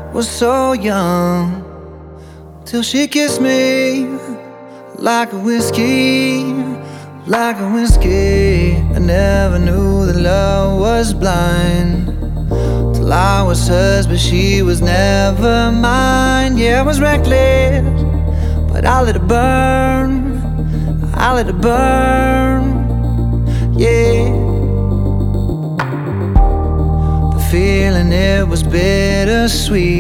was so young, till she kissed me like a whiskey, like a whiskey. I never knew that love was blind till I was hers, but she was never mine. Yeah, I was reckless, but I let it burn, I let it burn. Yeah, the feeling, it was bittersweet.